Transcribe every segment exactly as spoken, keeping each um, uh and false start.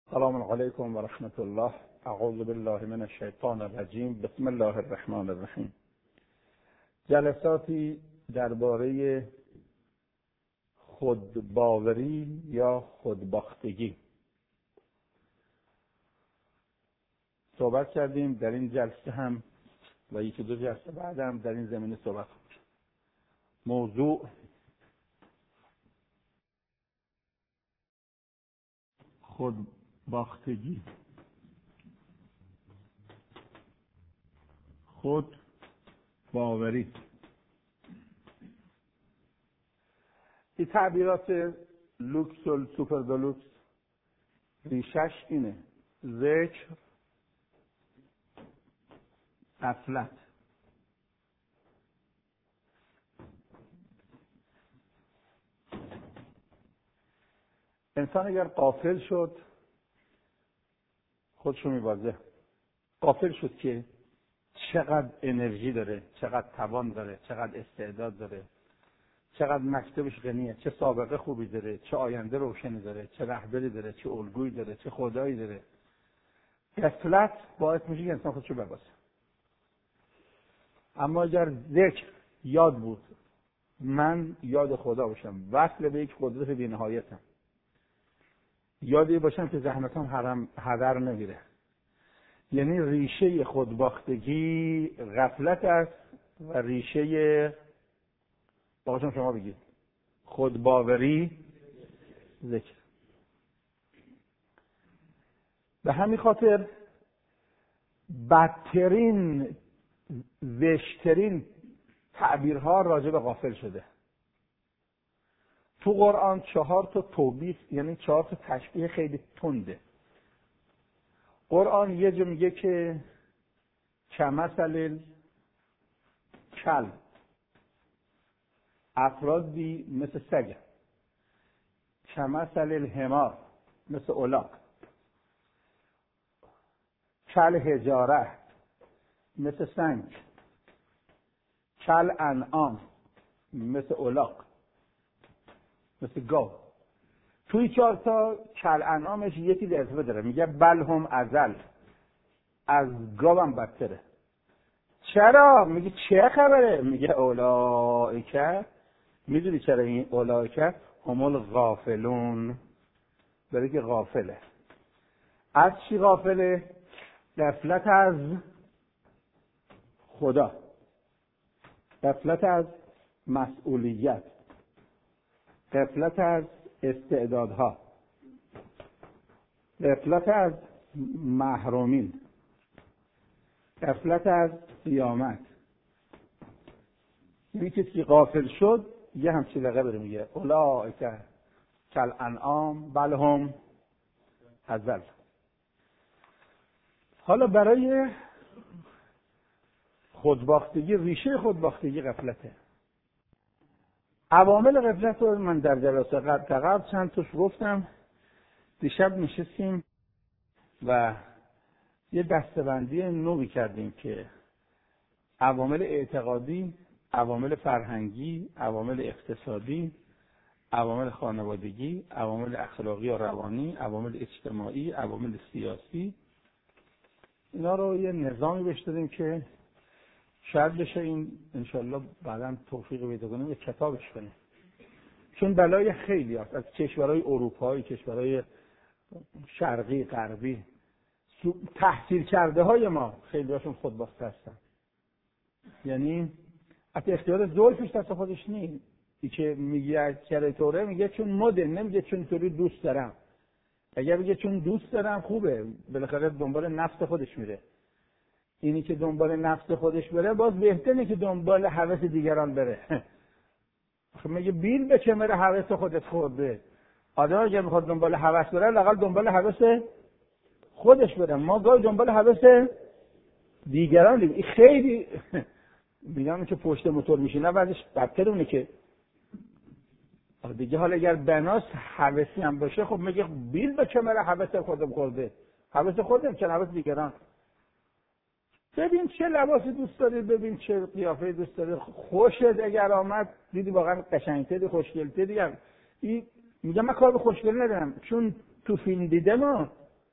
السلام علیکم و رحمت الله. اعوذ بالله من الشیطان الرجیم. بسم الله الرحمن الرحیم. جلساتی درباره خودباوری یا خودباختگی صحبت کردیم. در این جلسه هم و یکی دو جلسه بعد هم در این زمینه صحبت کنیم. موضوع خودباختگی، خود باوری. این تعبیرات لوکس و سوپر دلوکس ریشش اینه: ذکر، غفلت. انسان اگر غافل شد خودشو میبازه. غافل شد که چقدر انرژی داره، چقدر توان داره، چقدر استعداد داره، چقدر مکتبش غنیه، چه سابقه خوبی داره، چه آینده روشنی داره، چه رهبری داره، چه الگویی داره، چه خدایی داره. غفلت باعث میشه که انسان خودشو ببازه. اما اگر ذکر یاد بود، من یاد خدا باشم، وصل به یک قدرت بی‌نهایتم، یادی باشم که زحمتم حرم هدر نمیره. یعنی ریشه خودباختگی غفلت است و ریشه باقیشون شما بگید خودباوری ذکر. به همین خاطر بدترین زشترین تعبیرها راجع به غافل شده. تو قرآن چهار تا توبیخ، یعنی چهار تا تشبیه خیلی تنده. قرآن یه جا میگه که کمثل کل، افرادی مثل سگ، کمثل الحمار، مثل الاغ، کل حجاره، مثل سنگ، کل انعام، مثل الاغ، مثل گاو. توی چهار تا کل انعامش یکی درسته داره، میگه بل هم ازل، از گاو هم بدتره. چرا؟ میگه چه خبره؟ میگه اولائکه. میدونی چرا این اولائکه؟ هم الغافلون. برای که غافله. از چی غافله؟ غفلت از خدا، غفلت از مسئولیت، غفلت از استعدادها، غفلت از محرومین، غفلت از قیامت. یعنی کسی که غافل شد یه همچین لقب داره، میگه اولئک کالانعام بل هم اضل. حالا برای خودباختگی، ریشه خودباختگی غفلته. عوامل غفلت رو من در جلسه قبل قبل چند توش گفتم. دیشب نشستیم و یه دسته‌بندی نوعی کردیم که عوامل اعتقادی، عوامل فرهنگی، عوامل اقتصادی، عوامل خانوادگی، عوامل اخلاقی و روانی، عوامل اجتماعی، عوامل سیاسی، اینا رو یه نظامی بهش دادیم که شاید بشه این انشالله بعداً توفیق پیدا کنیم یه کتابش کنیم. چون بلای خیلی هست از کشورهای اروپایی، کشورهای شرقی، غربی، تحصیل کرده های ما خیلی هاشون خودباخته هستن. یعنی حتی اختیار زلفش دست خودش نیست. این که میگه چرا طوره، میگه چون مده، نمیگه چون طوری دوست دارم. اگر بگه چون دوست دارم خوبه، بالاخره دنبال نفس خودش میره. اینی که دنبال نفس خودش بره باز بهتره که دنبال هوس دیگران بره. خب میگه بیل به کمر هوس خودت خورده. آدم اگه میخواد دنبال هوس بره لااقل دنبال هوس خودش بره. ما گاهی دنبال هوس دیگران میریم. این خیلی میگم که پشت موتور میشینه بعدش بدتر اونه که دیگه. حالا اگر بناس هوسی هم باشه خب میگه بیل به کمر هوس خودم خورده. هوس خودم چه هوس دیگران. ببین چه لباسی دوست داری، ببین چه قیافه دوست داری، خوشت اگر آمد دیدی واقعا قشنگتری، خوشگلتری. این میگم من کار به خوشگلی ندارم، چون تو فیلم دیده ما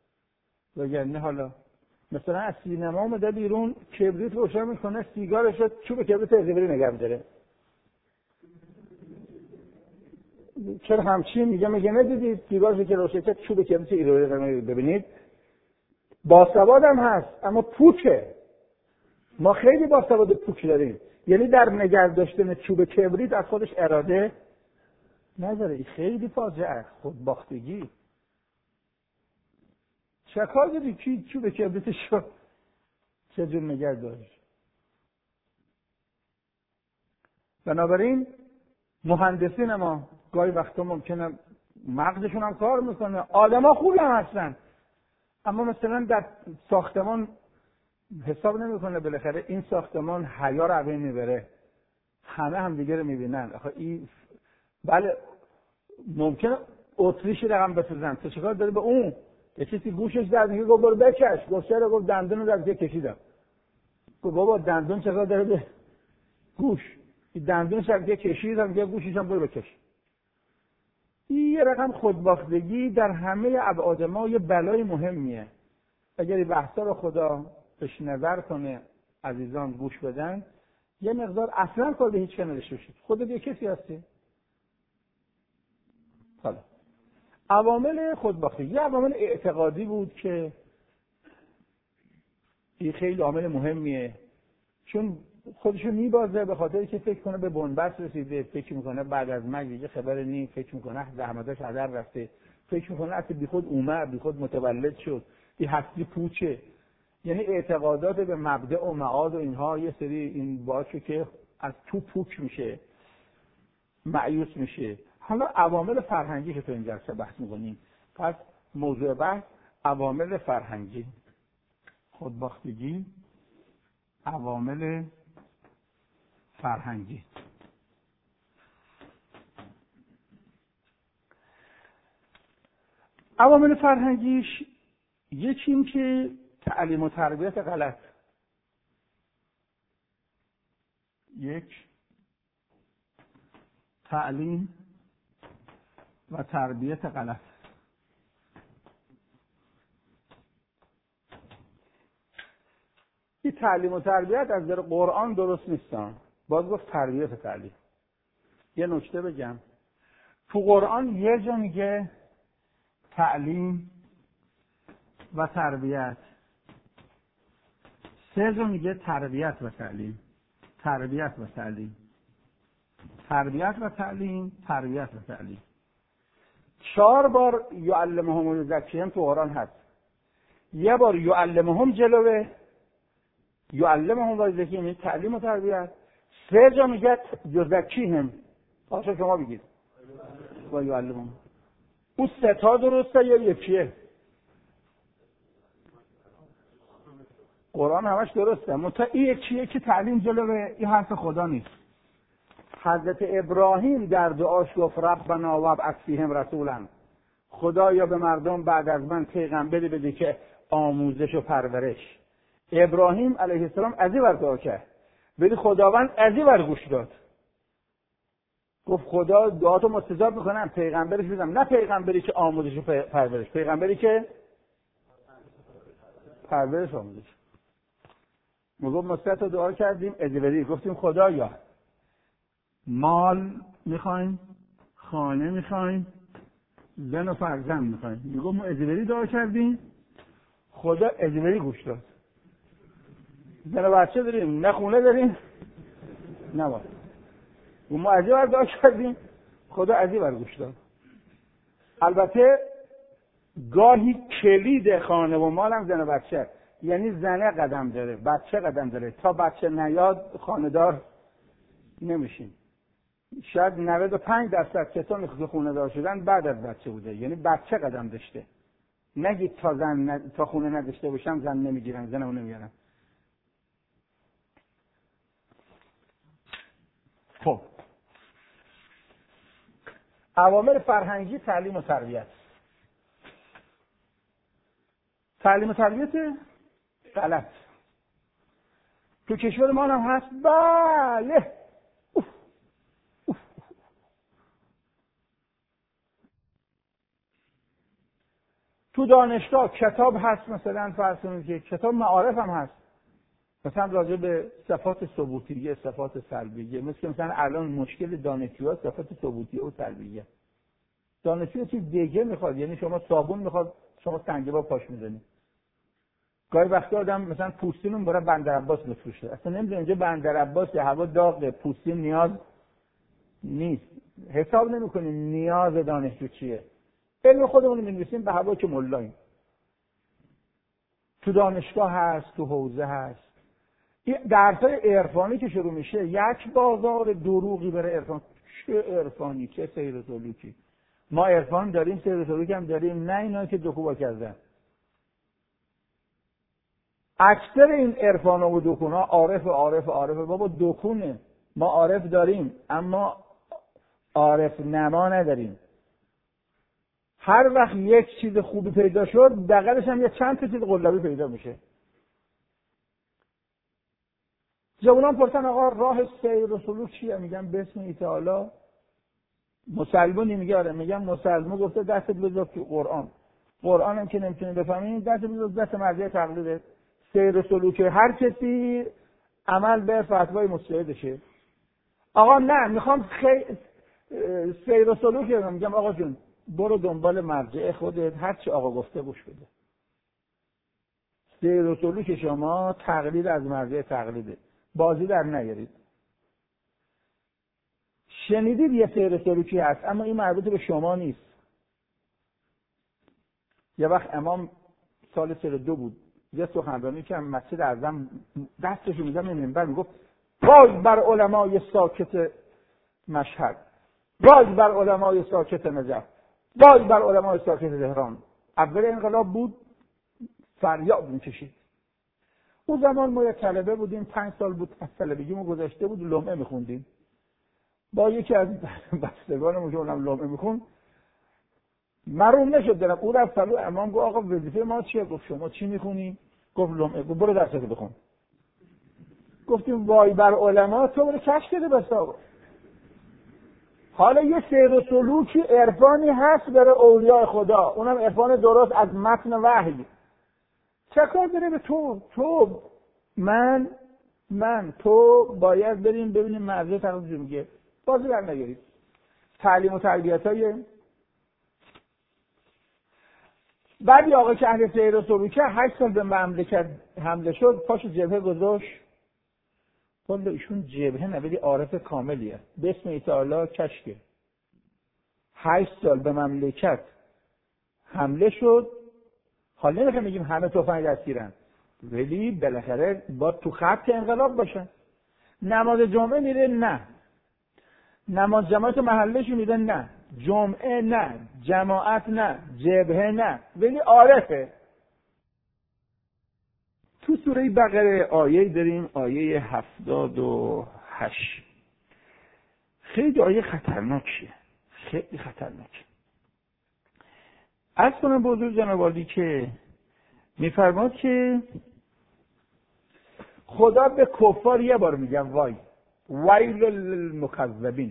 وگرنه حالا مثلا از سینما اومده بیرون کبریت روشن میکنه، سیگارش رو چوب کبریت اعتباری نگه می‌داره. چرا همچین میگه میگه ندیدید سیگارش که روشن کرد چوب کبریت ایرانی ببینید. باسواد هم هست اما پوچه. ما خیلی باسواد پوچ داریم، یعنی در نگه داشتن چوب کبریت از خودش اراده نداره. این خیلی فاجعه، خودباختگی. چه کار داری کی چوب کبریتش رو چجور نگه داشت؟ بنابراین مهندسین ما گاهی وقتا ممکنه مغزشون هم کار میکنه، آدما خوب هم هستن، اما مثلا در ساختمان حساب نمیکنه بالاخره این ساختمان حیا رو عبین میبره، همه هم دیگه رو میبینن. آخه این بله ممکنه اتریشی رقم بسازن، تو چیکار داری به اون؟ یه چیزی گوشش درد میگه گفت برو بکش، گفت چرا؟ گفت دندون رو در دیگه کشیدم. گفت بابا دندون چیکار داره به گوش؟ این دندونش در دیگه کشیدم، دیگه گوشش هم برو بکش. این یه رقم خودباختگی در همه ابعاد ما یه بلای مهمیه. اگر این بحثا رو خدا بهش نظر کنه، عزیزان گوش بدن، یه مقدار اصلا کار به هیچ کنه نداشته باشید. خودت یه کسی هستی؟ حالا عوامل خودباختگی یه عوامل اعتقادی بود که این خیلی عامل مهمیه، چون خودشو میبازه به خاطر که فکر کنه به بنبست رسیده، فکر میکنه بعد از مرگ دیگه خبر نی، فکر میکنه زحمتاش هدر رفته، فکر میکنه اصلا بی خود اومد، بی خود متولد شد، این هستی پوچه. یعنی اعتقادات به مبدأ و معاد و اینها یه سری این باشه که از تو پوچ میشه، مایوس میشه. حالا عوامل فرهنگی که تو این جلسه بحث میکنیم، پس موضوع بحث عوامل فرهنگی، خودباختگی، عوامل فرهنگی. عوامل فرهنگیش یکی این که تعلیم و تربیت غلط، یک تعلیم و تربیت غلط. این تعلیم و تربیت از نظر قرآن درست نیستن، باز گفت تربیت تعلیم. یه نکته بگم، تو قرآن یه جا میگه تعلیم و تربیت، سه جا میگه تربیت و تعلیم، تربیت و تعلیم، تربیت و تعلیم، تربیت و تعلیم. چهار بار یعلمهم و یزکیهم تو قرآن هست. یه بار یعلمهم جلوه، یعلمهم و یزکیهم تعلیم و تربیت. سه جا میگه یزکیهم، آشا شما بگید و یعلمهم. اون سه تا درسته یا یکیه؟ قرآن همش درسته، منتها این یکیه که تعلیم جلوه، این حرف خدا نیست. حضرت ابراهیم در دعاش گفت ربنا وابعث فیهم رسولا، خدایا به مردم بعد از من پیغمبری بده که آموزش و پرورش. ابراهیم علیه السلام از این ور دعا کرد، ولی خداوند از این ور گوش داد، گفت خدا دعاتو مستجاب میکنم، پیغمبرش بدم، نه پیغمبری که آموزش و پرورش، پیغمبری که پرورش آموزش. ما گفت مستعد دعا کردیم ادوری، گفتیم خدایا مال میخوایم، خانه میخوایم، زن و فرزند میخوایم. میگم ما ادوری دعا کردیم، خدا ادوری گوش داد. زن و بچه داریم، نه خونه داریم، نه مال. و ما از این ور دعا کردیم، خدا از این ور گوش داد. البته گاهی کلید خانه و مال هم زن و بچه، یعنی زنه قدم داره، بچه قدم داره. تا بچه نیاد خانه‌دار نمیشین. شاید نود و پنج درصد کسانی که خونه دار شدن بعد از بچه بوده، یعنی بچه قدم داشته. نگید تا زن ن... تا خونه نداشته باشم زن نمیگیرن، زنمو نمیگیرن. خب عوامل فرهنگی تعلیم و تربیت. تعلیم و تربیت غلط تو کشور ما هم هست. بله اوف. اوف. تو دانشگاه کتاب هست، مثلا فرض کنید که کتاب معارف هم هست، مثلا راجع به صفات ثبوتیه، صفات سلبیه. مثل مثلا الان مشکل دانشجوها صفات ثبوتیه و سلبیه. دانشجو چیز دیگه میخواد، یعنی شما صابون میخواد، شما سنگ با پاش میزنید. گاهی وقتا آدم مثلا پوستینون برای بندر عباس بفروشه، اصلا نمیدونه اینجا بندر عباس هوا داغه، پوستین نیاز نیست. حساب نمیکنیم نیاز دانشجو چیه. علم خودمون می‌نویسیم به هوا که ملاییم. تو دانشگاه هست، تو حوزه هست. این درسای عرفانی که شروع میشه یک بازار دروغی برای عرفان. چه عرفانی، چه سیر سلوکی. ما عرفان داریم، سیر سلوکی هم داریم، نه اینا که دکوبا کردن. اکثر این عرفان و دکونا عارف عارف عارف بابا دکونه. ما عارف داریم اما عارف نما نداریم. هر وقت یک چیز خوبی پیدا شد بغلش هم یه چند تا چیز قلابی پیدا میشه. جوانان پرسن آقا راه سیر و سلوک چیه؟ میگم بسم الله تعالی. مسلمانی میگه آره، میگم مسلمان گفته دست بذار تو قرآن. قرآن هم که نمیتونی بفهمین دست بذار دست مرجع تقلیده. سیر و سلوک هر کسی عمل به فتوای مجتهدشه. آقا نه میخوام خی... سیر و سلوک رو میگم آقا جون برو دنبال مرجع خودت، هر چی آقا گفته گوش بده. سیر و سلوک شما تقلید از مرجع تقلیده، بازی در نیارید. شنیدید یه سیر و سلوکی هست اما این مربوط به شما نیست. یه وقت امام سال سی و دو بود، یه سخنرانی که مسجد اعظم دستشو میزنه منبر میگفت وای بر علمای ساکت مشهد، وای بر علمای ساکت نجف، وای بر علمای ساکت تهران. اول انقلاب بود، فریاد میکشید. اون زمان ما یک طلبه بودیم، پنج سال بود از طلبگیمون گذشته بود، لمعه میخوندیم. با یکی از بستگانمون که اونم لمعه میخوند محروم نشد دارم. او رفت سلو امام گفت آقا وظیفه ما چیه؟ گفت شما چی میخونی؟ گفت لمعه. گفت برو درستو بخون. گفتیم وای بر علما، تو برو کش کده بس آقا. حالا یه سیر و سلوکی عرفانی هست برای اولیاء خدا، اونم عرفان درست از متن وحی. چه کار داره به تو؟ تو من من تو باید بریم ببینیم مرجع تقلید میگه. بازی در نگیرید. تعلیم و تربیتای بعدی آقا که اهل سیر و سلوکه هشت سال به مملکت حمله شد، پاشو جبهه گذاشت. والا ایشون جبهه نبیدی عارف کاملیه، بسم الله تعالی کشکه. هشت سال به مملکت حمله شد. حالا نمیخوام بگیم همه تفنگ دستگیرن، ولی بالاخره با تو خط انقلاب باشن. نماز جمعه میره نه، نماز جماعت محلش میره نه، جمعه نه، جماعت نه، جبهه نه، ولی عارفه. تو سوره بقره آیه داریم، آیه هفتاد و هشت. خیلی آیه خطرناکیه، خیلی خطرناکه. از کنم بزرگ جنابالی که میفرماد که خدا به کفار یه بار میگم وای، ویل للمکذبین.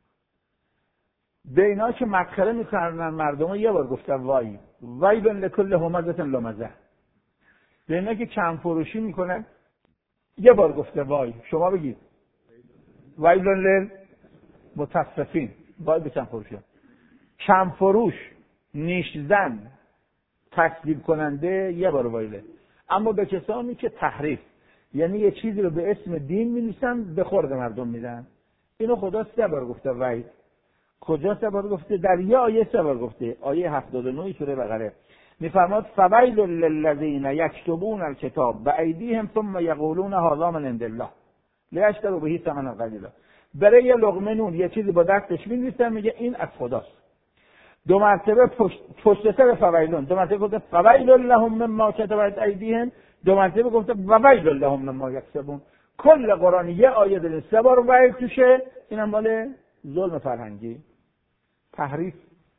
به اینا که مسخره میکنن مردم یه بار گفتن وای، ویل لکل همزه لمزه. به اینا که کم فروشی میکنن یه بار گفته وای. شما بگید ویل للمطففین، وای به کم فروشی. کم فروش، نیش زن، تکذیب کننده یه بار وایله. اما به کسانی که تحریف، یعنی یه چیزی رو به اسم دین می‌نویسن به خورد مردم میدن، اینو خدا سه بار گفته وای. کجا سه بار گفته؟ در یه آیه سه بار گفته. آیه هفتاد و نه سوره بقره میفرماد فویل للذین یکتبون الکتاب بایدیهم ثم یقولون هذا من عند الله لیشتروا به ثمنا قلیلا. برای یه لقمه نون یه چیزی با دستش می‌نویسن، میگه این از خداست. دو مرتبه پشت پشت سر فویلون، دو مرتبه گفته فویل لهم مما کتبت ایدیهم، دو مرتبه گفته وویل لهم مما یکسبون. کل قرآن یه آیه داره سه بار ویل توشه. اینم مال ظلم فرهنگی، تحریف.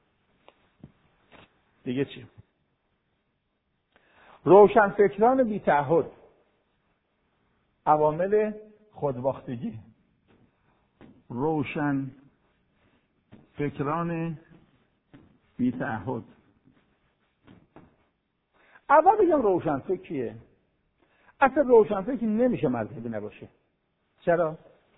دیگه چی؟ روشن فکران بی تعهد، عوامل خودباختگی. روشن فکران بی تعهد اول بگم روشنفکر کیه؟ اصلا روشنفکر نمیشه مذهبی نباشه. چرا؟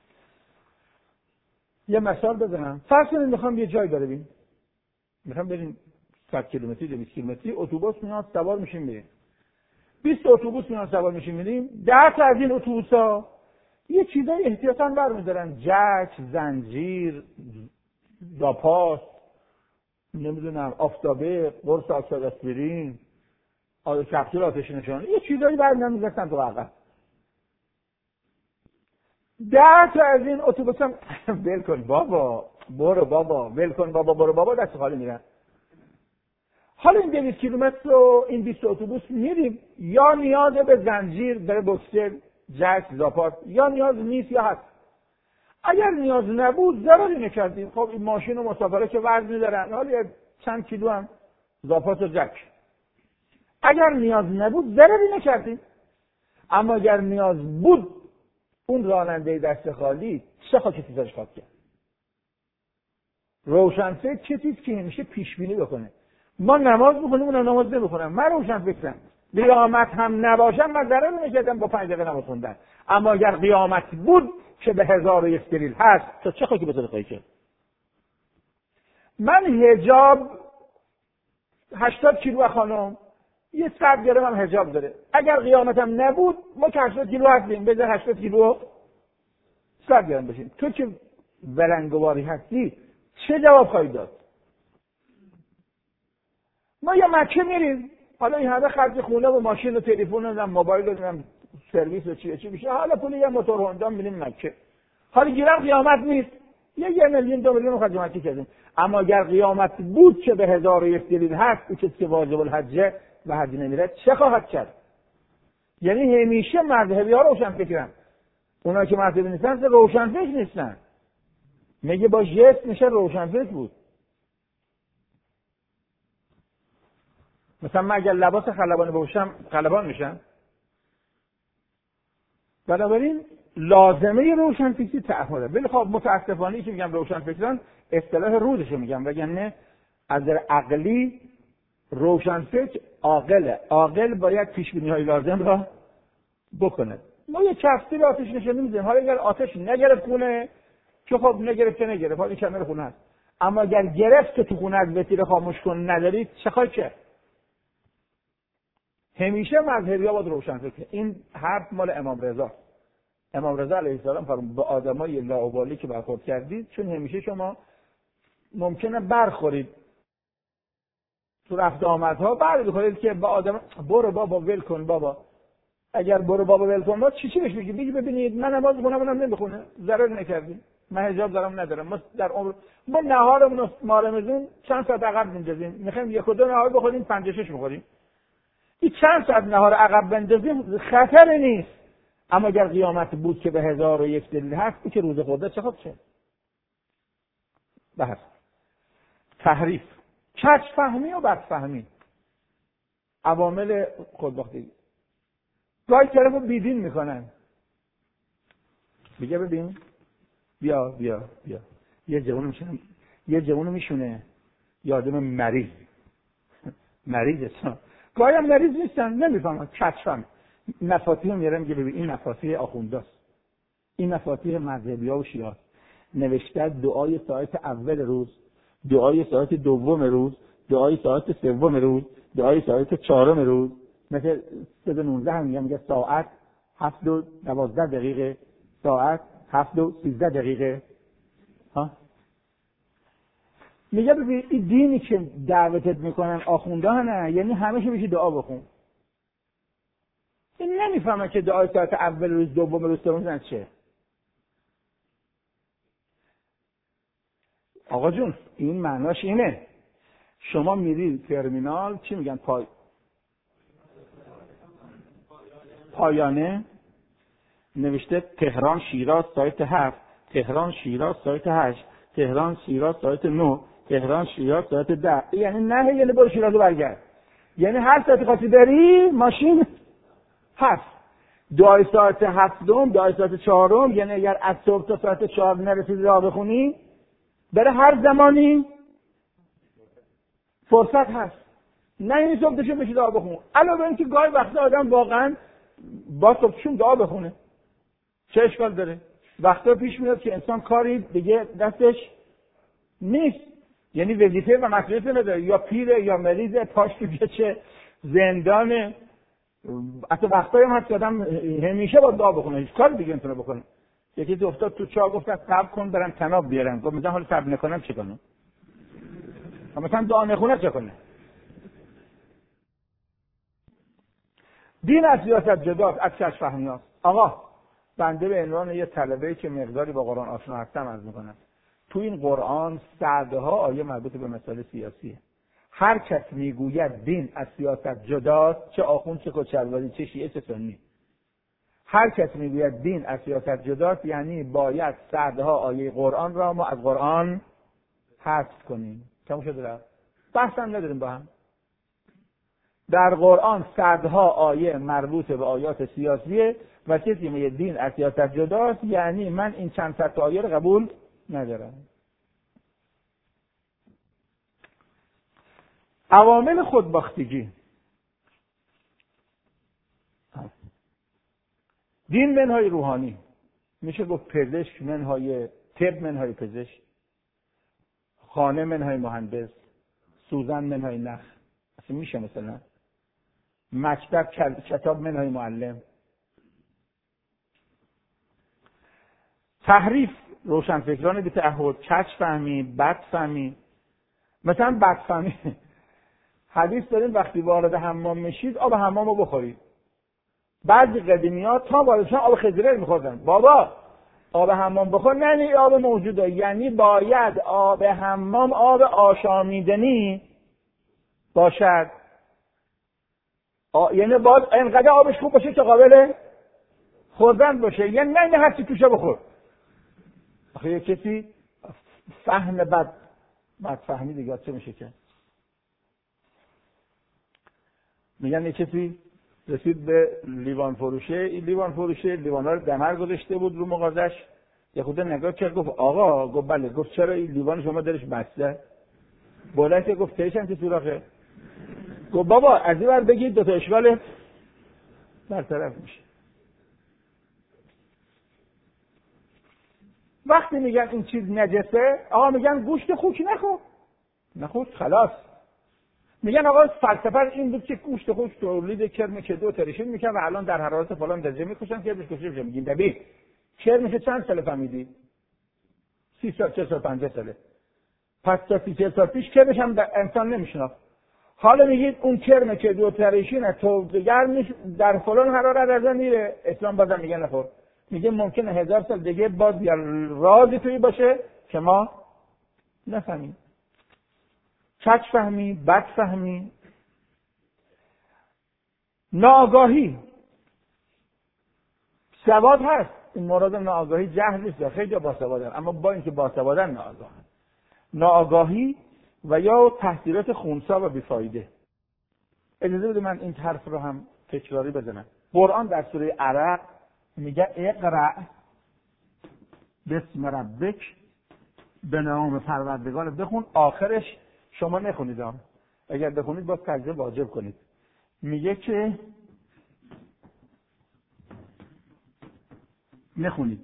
یه مثال بزنم. فرض کنید میخوام یه جای برویم. میخوام بریم صد کیلومتری دویست کیلومتری، اتوبوس میاد سوار میشیم میریم. بیست اتوبوس میاد سوار میشیم میریم. ده تا از این اتوبوسا یه چیزای احتیاطاً برمی‌دارن، جک، زنجیر، لاپاس، نمیدونم آفتابه، قرص آکسید آسپرین، آب کپسول آتش نشانی، یه چیزایی برمی‌دارن میذارن تو عقب. ده تا از این اتوبوس هم ول کن بابا، برو بابا، ول کن بابا، برو بابا، دست خالی میرن. حالا این دویست کیلومتر رو این بیست اتوبوس میریم، یا نیاز به زنجیر، به بوکسر، جک، زاپاس، یا نیاز نیست یا هست. اگر نیاز نبود ضرری نکردیم. خب این ماشین و مسافره که وزن میدارن، حالا چند کیلو هم زاپاس و جک. اگر نیاز نبود ضرری نکردیم. اما اگر نیاز بود، اون راننده دست خالی چه خاکی چیزاش خواهد کرد. روشنفکر چه چیز که همیشه پیش بینی بکنه. ما نماز بخونیم اونم نماز نمیخونم، من روشنفکرم. قیامت هم نباشم من ضرر نمیکردم با پنج دقیقه نماز خوندن. اما اگر قیامت بود که به هزار و یک دلیل هست، تو چه خاکی بذاری خواهی کرد؟ من حجاب هشتاد کیلو خانم یه صد گرم هم حجاب داره. اگر قیامتم نبود ما که هشتاد کیلو هستیم، بذار هشتاد کیلو صد گرم بشیم. تو که ولنگواری هستی چه جواب خواهی داد؟ ما یا مکه میریم، حالا این همه خرج خونه و ماشین و تلفن و موبایل و سرویس و چی چی میشه، حالا پول یه موتور هوندا میریم مکه. حالا گیرم قیامت نیست، یه یه میلیون دو میلیون خرج مکه کردیم. اما اگر قیامت بود که به هزار و یک دلیل هست، او کسی که واجب الحجه و حج نمیره چه خواهد کرد؟ یعنی همیشه مذهبی ها روشن فکرن. اونا که مذهبی نیستن روشن فکر نیستن. میگه با جست میشه روشن فکر بود. مثلا من اگر لباس خلبانی بپوشم خلبان میشم. بنابراین لازمه روشنفکری تعهده. ولی خب متاسفانه که میگم روشنفکران اصطلاح روزشو میگم، وگرنه از نظر عقلی روشنفکر عاقله. عاقل باید پیش بینی های لازم را بکنه. ما یه کفتی به آتش نشانی میدیم. حالا اگر آتش نگرفت خونه که خب نگرفت که نگرفت، حالا این کمر خونه هست. اما اگر گرفت که تو خونه از بطیر خاموش کن ندارید چه خواهی کرد؟ همیشه مذهبی ها باید روشنفکر. این حرف مال امام رضا. امام رضا علیه السلام فرمود به آدمای لاابالی که برخورد کردید، چون همیشه شما ممکنه برخورید تو رفت آمدها بعد بخورید که به آدم برو بابا ول کن بابا. اگر برو بابا ول کن بابا چی چی بهش میگی؟ میگی ببینید من نماز میخونم اونم نمیخونه، ضرر نکردیم، من حجاب دارم ندارم، ما در عمر ما نهارمون رو ما رمضان چند ساعت عقب میندازیم، میخوایم یک و دو نهار بخوریم پنج و شش میخوریم. این چند ساعت نهار عقب بندازیم خطر نیست. اما اگر قیامت بود که به هزار و یک دلیل هست که روز خورده چه خود شد؟ بحث تحریف، کج فهمی و بد فهمی، عوامل خودباختگی. گاهی طرفو بیدین میکنن، میگه ببین بیا بیا بیا یه جوون میشونه یه جوون میشونه یه آدم مریض مریض هستن. گاهی هم مریض نیستن، نمیفهمن، کج فهم. مفاتیح میاره میگه ببین این مفاتیح آخونداست، این مفاتیح مذهبی‌ها و شیعه. نوشته دعای ساعت اول روز، دعای ساعت دوم روز، دعای ساعت سوم روز، دعای ساعت چهارم روز. مثل سه و نوزده هم میگه ساعت هفت و دوازده دقیقه، ساعت هفت و سیزده دقیقه. ها میگه ببین این دینی که دعوتت میکنن آخونده نه، یعنی همیشه بشی دعا بخون. این نمیفهمه که دعای ساعت اول روز، دوم روز، سوم روز چه. آقا جون این معناش اینه شما میری ترمینال چی میگن پای پایانه نوشته تهران شیراز سایت هفت، تهران شیراز سایت هشت، تهران شیراز سایت نه، تهران شیراز سایت ده. یعنی نه یعنی برو شیراز برگرد، یعنی هر ساعتی خواستی بری ماشین هست. دعای ساعت هفتم، دعای ساعت چهارم، یعنی اگر از صبح تا ساعت چهار نرسیدی راه بخونی برای هر زمانی فرصت هست. نه این صبح داشته بشید دعا بخون. علاوه اینکه گاهی وقتا آدم واقعا با صبحشون دعا بخونه، چه اشکال داره؟ وقتا پیش میاد که انسان کاری دیگه دستش نیست، یعنی وظیفه و مسئولیت نداره، یا پیره یا مریضه، پاش تو چه زندانه. حتی وقتایی هم هست که آدم همیشه با دعا بخونه، هیچ کار دیگه نمیتونه بکنه. یکی دو افتاد تو چاه، گفتن صبر کن برم طناب بیارم، گفت مثلا حالا صبر نکنم چه کنم؟ مثلا دعا نخونه چه کنه؟ دین از سیاست جداست، از کش فهمیاست. آقا بنده به عنوان یه طلبه‌ای که مقداری با قرآن آشنا هستم عرض میکنم، تو این قرآن صدها آیه مربوط به مسائل سیاسیه. هر کس میگوید دین از سیاست جداست، چه آخوند چه کچلواری چه شیعه چه سنی، هر کس میگوید دین از سیاست جداست یعنی باید صدها آیه قرآن را ما از قرآن حذف کنیم. تموم شد رفت، بحث هم نداریم با هم. در قرآن صدها آیه مربوط به آیات سیاسیه و کسی میگه دین از سیاست جداست یعنی من این چند صد تا آیه رو قبول ندارم. عوامل خودباختگی. دین منهای روحانی، میشه گفت پزشک منهای طب منهای پزشک، خانه منهای مهندس، سوزن منهای نخ. اصلا میشه مثلا مکتب کتاب منهای معلم. تحریف روشنفکران بی تعهد، کج فهمی، بد فهمی. مثلا بد فهمی حدیث داریم وقتی وارد حمام میشید آب حمام رو بخورید. بعضی قدیمی‌ها تا واردشن آب خضره میخوردن. بابا آب حمام بخور، نه نه آب موجوده، یعنی باید آب حمام آب آشامیدنی باشد. آ... یعنی باید اینقدر آبش خوب باشه که قابل خوردن باشه، یعنی نه نه هر چی توشه بخور. آخه یه کسی فهم بد بد فهمی دیگه چه میشه که میگن یه کسی رسید به لیوان فروشه، این لیوان فروشه لیوانا رو دمر گذاشته بود رو مغازش، یه خود نگاه کرد گفت آقا، گفت بله، گفت چرا این لیوان شما درش بسته؟ بلند که گفت تیش هم که سوراخه. گفت بابا از این ور بگید دو تا اشکال برطرف میشه. وقتی میگن این چیز نجسه، آقا میگن گوشت خوک نخور، نخور خلاص. میگن آقا فلسفه این بود که گوشت خوک تولید کرم که دو ترشین میکنن و الان در حرارت فلان درجه میکشن که بهش میشه. میگین دبی کرمش چند سال فهمیدی؟ سی سال، چه سال، پنجاه ساله. پس تا سی چه سال پیش کرمش هم انسان نمیشناخت. حالا میگید اون کرم که دو ترشین تو گرمش در فلان حرارت درجه میره، اسلام بازم میگه نخور. میگه ممکنه هزار سال دیگه باز یا رازی توی باشه که ما نفهمیم. کج فهمی، بد فهمی، ناآگاهی. سواد هست، این مراد ناآگاهی جهل نیست، خیلی باسوادن، اما با اینکه باسوادن ناآگاه. ناآگاهی و یا تحصیلات خنثی و بیفایده. اجازه بده من این حرف رو هم تکراری بزنم. قرآن در سوره عرق میگه اقرأ بسم ربک، به نام پروردگار بخون. آخرش شما نخونید هم. اگر بخونید باز تجربه واجب کنید. میگه که نخونید.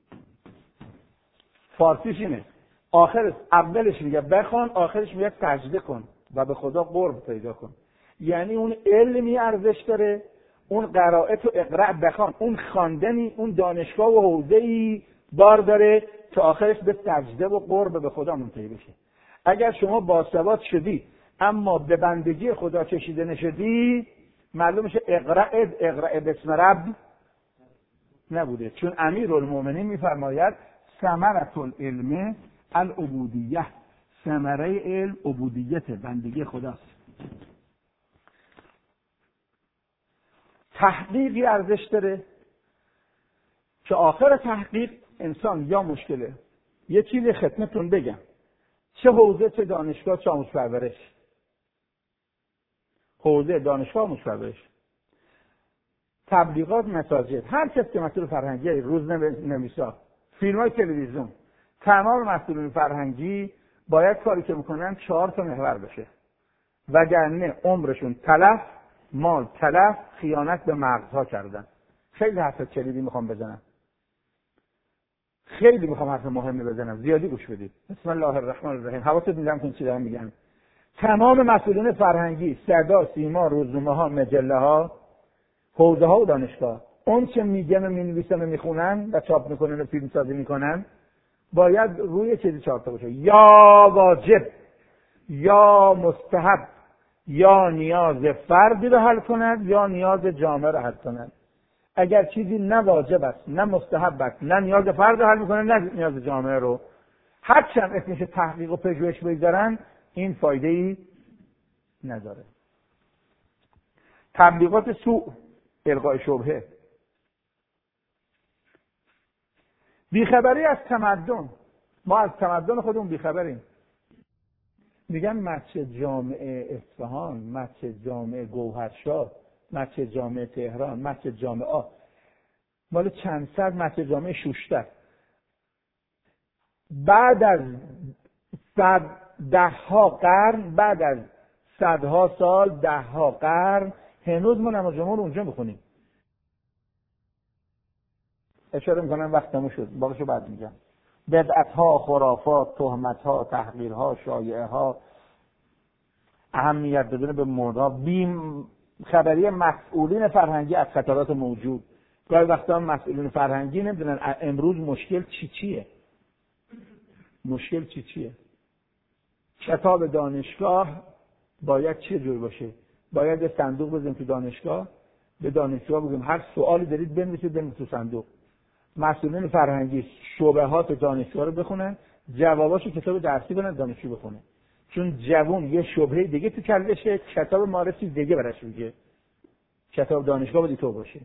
فارسیش اینه. آخرش اولش میگه بخون، آخرش میگه سجده کن و به خدا قرب پیدا کن. یعنی اون علمی ارزش داره، اون قرائت و اقرأ بخوان، اون خواندنی، اون دانشگاه و حوزه‌ای بار داره که آخرش به سجده و قرب به خدا منتهی بشه. اگر شما باسواد شدی اما به بندگی خدا کشیده نشدی، معلوم میشه اقرأ اقرأ بسم رب نبوده. چون امیرالمومنین میفرماید ثمرة العلم العبودیه، ثمره علم عبودیت، بندگی خداست. تحقیقی ارزش داره که آخر تحقیق انسان یا مشکله. یه چیزی خدمتتون بگم، چه حوزه، چه دانشگاه، چه آموزش پرورش، حوزه دانشگاه، آموزش پرورش، تبلیغات، مساجد، هر کس که مسئول فرهنگی، روزنویسا، فیلم‌های تلویزیون، تمام مسئولین فرهنگی باید کاری که میکنن چهار تا محور بشه. وگرنه عمرشون تلف، مال تلف، خیانت به مغزها کردن. خیلی حرف کلیدی میخوام بزنم، خیلی میخوام حرف مهمی بزنم، زیادی گوش بدید. بسم الله الرحمن الرحیم. حواستون میگم که چی دارم میگم. تمام مسئولین فرهنگی، صدا، سیما، روزنامه ها، مجله ها، حوزه ها و دانشگاه، اون چه میگن و مینویسن و میخونن و چاپ میکنن و فیلم سازی میکنن باید روی چیزی چاپ باشه، یا واجب یا مستحب یا نیاز فردی رو حل کند یا نیاز جامعه رو حل کند. اگر چیزی نه واجب است نه مستحب است نه نیاز فرد رو حل میکنه نه نیاز جامعه رو، هرچند اسمش تحقیق و پژوهش بگذارن این فایده ای نداره. تبلیغات سوء، القاء شبهه، بیخبری از تمدن. ما از تمدن خودمون بیخبریم. میگن مسجد جامع اصفهان، مسجد جامع گوهرشاه، مسجد جامع تهران، مسجد جامع آ مال چند صد مسجد جامع شوشتر. بعد از صد دهها قرن، بعد از صدها سال، دهها قرن، هنوز ما نماز جمعه رو اونجا میخونیم. اشاره میکنم وقت تموم شد، باقیشو بعد میگم. بدعت‌ها، خرافات، تهمت‌ها، تحقیرها، شایعه‌ها، اهمیت دادن به موضوع، بیم خبری مسئولین فرهنگی از خطرات موجود. گاهی وقتا مسئولین فرهنگی نمیدونن امروز مشکل چی چیه. مشکل چی چیه؟ کتاب دانشگاه باید چه جور باشه؟ باید یه صندوق بزنیم تو دانشگاه، به دانشجوها بگیم هر سوالی دارید بنویسید بنویسید تو صندوق. مسئولین فرهنگی شبهات دانشجوها رو بخونن، جواباشو کتاب درسی کنن دانشجو بخونه. چون جوون یه شبهه دیگه تو کلشه، کتاب معرفی دیگه براش میگه. کتاب دانشگاه باید تو باشه.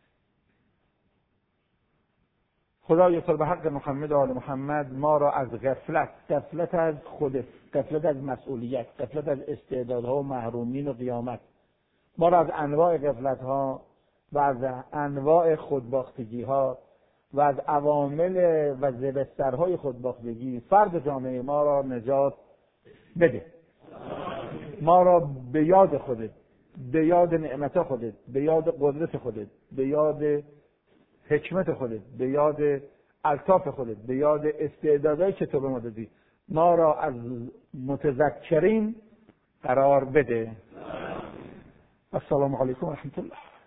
خدای به حق محمد و آل محمد ما را از غفلت، غفلت از خود، غفلت از مسئولیت، غفلت از استعدادها و محرومین و قیامت، ما را از انواع غفلت‌ها و از انواع خودباختگی‌ها و از عوامل و زبسترهای خودباختگی فرد جامعه ما را نجات بده. ما را به یاد خودت، به یاد نعمت خودت، به یاد قدرت خودت، به یاد حکمت خودت، به یاد الطاف خودت، به یاد استعدادایی که تو به ما دادی، ما را از متذکرین قرار بده. السلام علیکم و رحمت الله.